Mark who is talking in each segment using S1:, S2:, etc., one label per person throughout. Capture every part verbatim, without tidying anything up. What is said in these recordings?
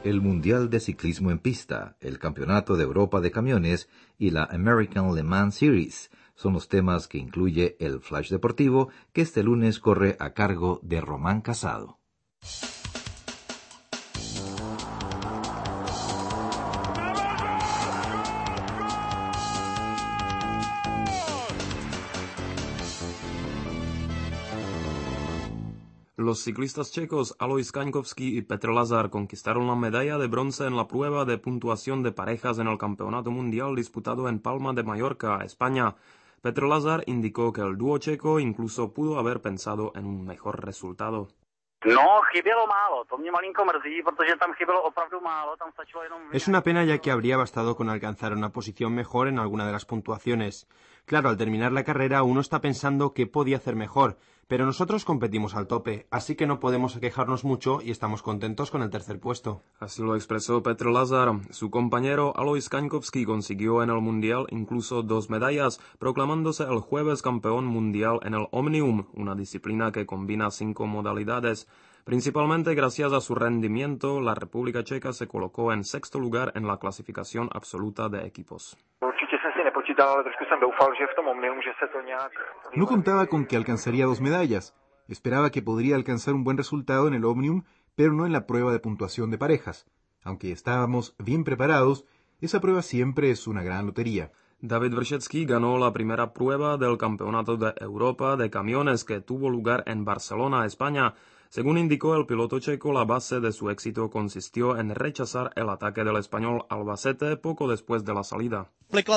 S1: El Mundial de Ciclismo en Pista, el Campeonato de Europa de Camiones y la American Le Mans Series son los temas que incluye el Flash Deportivo, que este lunes corre a cargo de Román Casado.
S2: Los ciclistas checos Alois Kaňkovský y Petr Lazar conquistaron la medalla de bronce en la prueba de puntuación de parejas en el Campeonato Mundial disputado en Palma de Mallorca, España. Petr Lazar indicó que el dúo checo incluso pudo haber pensado en un mejor resultado.
S3: No, chybělo málo, to mě malinko mrzí, protože tam chybělo opravdu málo, tam stačilo jenom...
S4: Es una pena ya que habría bastado con alcanzar una posición mejor en alguna de las puntuaciones. Claro, al terminar la carrera uno está pensando qué podía hacer mejor, pero nosotros competimos al tope, así que no podemos quejarnos mucho y estamos contentos con el tercer puesto.
S2: Así lo expresó Petr Lazar. Su compañero Alois Kaňkovský consiguió en el Mundial incluso dos medallas, proclamándose el jueves campeón mundial en el Omnium, una disciplina que combina cinco modalidades. Principalmente gracias a su rendimiento, la República Checa se colocó en sexto lugar en la clasificación absoluta de equipos.
S5: No contaba con que alcanzaría dos medallas. Esperaba que podría alcanzar un buen resultado en el Omnium, pero no en la prueba de puntuación de parejas. Aunque estábamos bien preparados, esa prueba siempre es una gran lotería.
S2: David Vršecký ganó la primera prueba del Campeonato de Europa de Camiones que tuvo lugar en Barcelona, España. Según indicó el piloto checo, la base de su éxito consistió en rechazar el ataque del español Albacete poco después de la salida.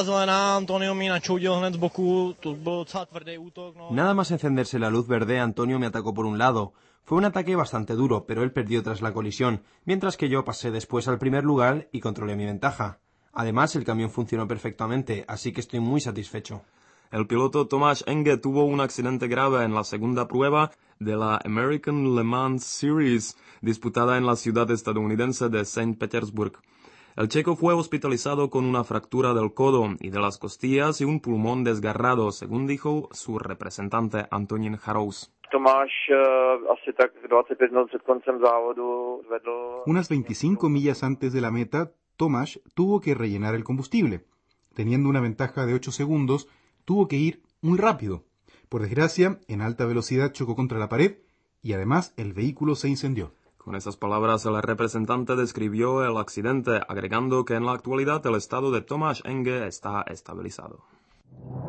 S4: Nada más encenderse la luz verde, Antonio me atacó por un lado. Fue un ataque bastante duro, pero él perdió tras la colisión, mientras que yo pasé después al primer lugar y controlé mi ventaja. Además, el camión funcionó perfectamente, así que estoy muy satisfecho.
S2: El piloto Tomáš Enge tuvo un accidente grave en la segunda prueba de la American Le Mans Series, disputada en la ciudad estadounidense de Saint Petersburg. El checo fue hospitalizado con una fractura del codo y de las costillas y un pulmón desgarrado, según dijo su representante Antonín Harous.
S5: Unas veinticinco millas antes de la meta, Tomáš tuvo que rellenar el combustible. Teniendo una ventaja de ocho segundos, tuvo que ir muy rápido. Por desgracia, en alta velocidad chocó contra la pared y además el vehículo se incendió.
S2: Con esas palabras, el representante describió el accidente, agregando que en la actualidad el estado de Tomáš Enge está estabilizado.